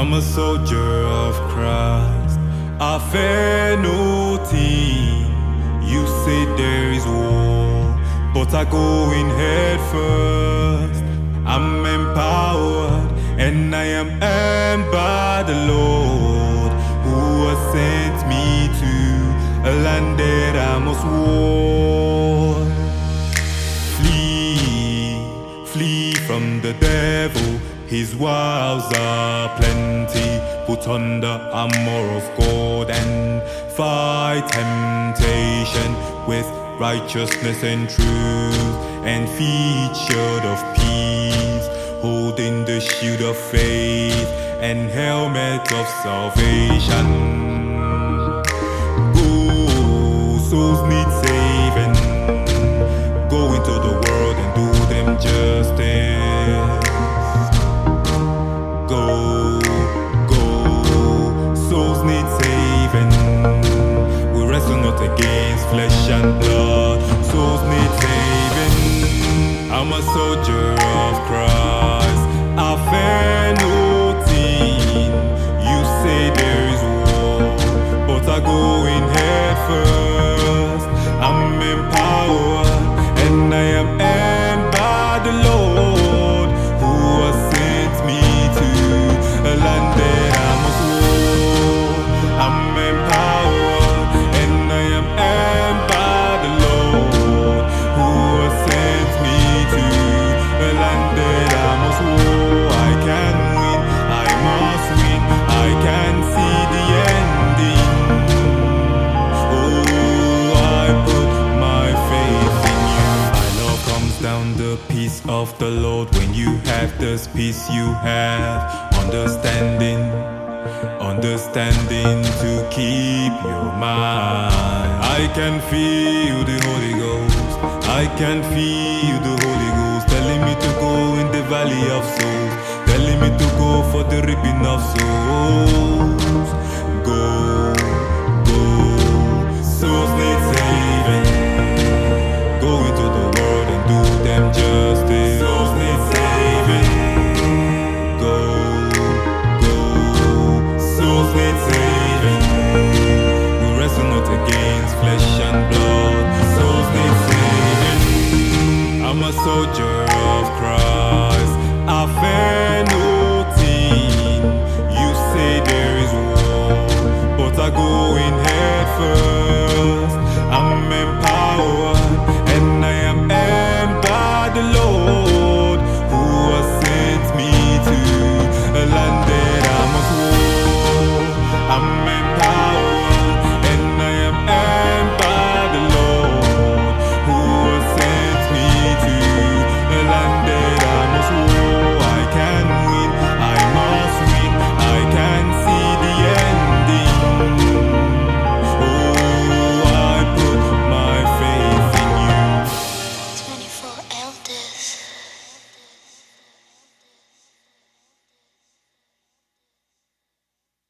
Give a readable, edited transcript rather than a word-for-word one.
I'm a soldier of Christ. I fear no thing. You say there is war, but I go in head first. I'm empowered and I am earned by the Lord, who has sent me to a land that I must war. Flee from the devil, his wiles are plenty. Put on the armor of God and fight temptation with righteousness and truth, and feet shield of peace, holding the shield of faith and helmet of salvation. Go, souls need saving. Go into the world and do them justice. Go, souls need saving. We wrestle not against flesh and blood. Souls need saving. I'm a soldier of Christ. I fear no thing. You say there is war, but I go in head first. I'm empowered and I am earned by the Lord, who has sent me to a land that I must war. I'm empowered and I am earned by the Lord, who has sent me to a land that I must war. I can win, I must win, I can see the ending. Oh, I put my faith in you. My love comes down the peace of the Lord. When you have this peace, you have understanding to keep your mind. I can feel the Holy Ghost, I can feel the Holy Ghost telling me to go in the valley of souls, telling me to go for the reaping of souls.